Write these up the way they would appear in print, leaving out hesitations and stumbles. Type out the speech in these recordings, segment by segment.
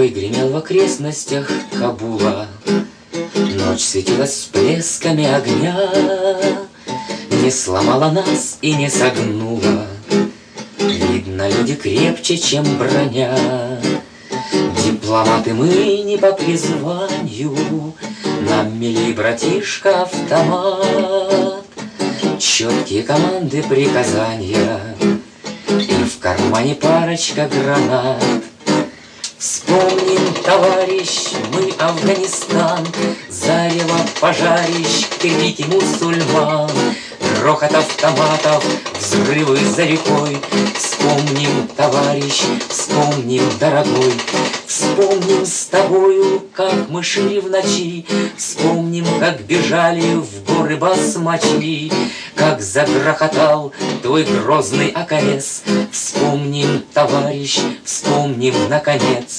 Бой гремел в окрестностях Кабула, ночь светилась всплесками огня, не сломала нас и не согнула. Видно, люди крепче, чем броня. Дипломаты мы не по призванию, нам милей, братишка, автомат. Четкие команды, приказания, и в кармане парочка гранат. Вспомним, товарищ, мы Афганистан, зарево пожарищ, крики мусульман, грохот автоматов, взрывы за рекой. Вспомним, товарищ, вспомним, дорогой, вспомним с тобою, как мы шли в ночи, вспомним, как бежали в горы басмачи, как загрохотал твой грозный АКС. Вспомним, товарищ, вспомним, наконец.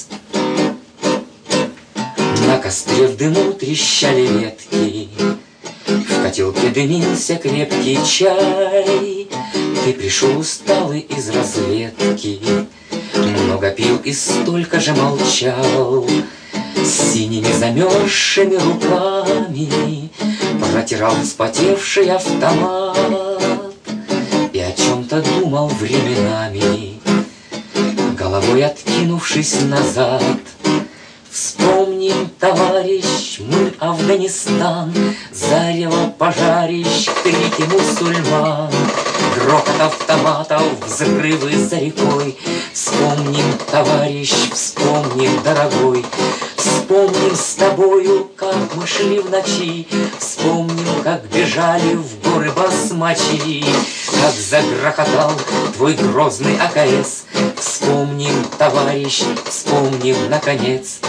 На костре в дыму трещали ветки, в котелке дымился крепкий чай. Ты пришел усталый из разведки, много пил и столько же молчал. С синими замерзшими руками протирал вспотевший автомат и о чем-то думал временами, головой откинувшись назад. Вспомним, товарищ, мы Афганистан, зарево пожарищ, крики мусульман, грохот автоматов, взрывы за рекой. Вспомним, товарищ, вспомним, дорогой, вспомним с тобою, как мы шли в ночи, вспомним, как бежали в горы басмачи, как загрохотал твой грозный АКС. Вспомним, товарищ, вспомним, наконец.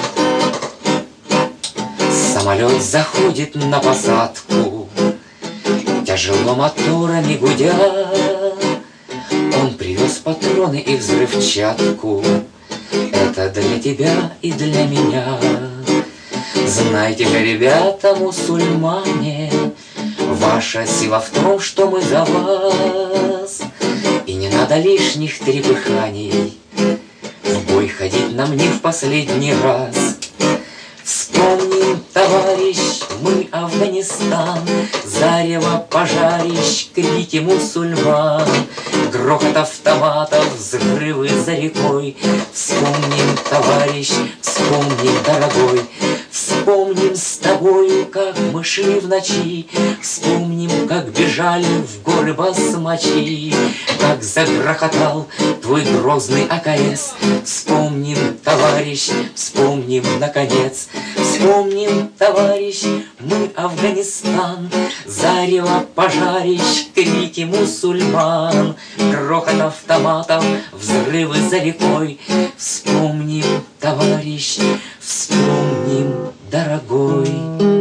Самолет заходит на посадку, тяжело моторами гудя. Он привез патроны и взрывчатку, это для тебя и для меня. Знайте же, ребята, мусульмане, ваша сила в том, что мы за вас. И не надо лишних трепыханий, в бой ходить нам не в последний раз. Вспомним, товарищ, мы Афганистан, зарево пожарищ, крики мусульман, грохот автоматов, взрывы за рекой. Вспомним, товарищ, вспомним, дорогой, вспомним с тобою, как мы шли в ночи, вспомним, как бежали в горы басмачи, как загрохотал твой грозный АКС. Вспомним, товарищ, вспомним, наконец. Вспомним, товарищ, мы Афганистан, зарево пожарищ, крики мусульман, грохот автоматов, взрывы за рекой. Вспомним, товарищ, вспомним, дорогой.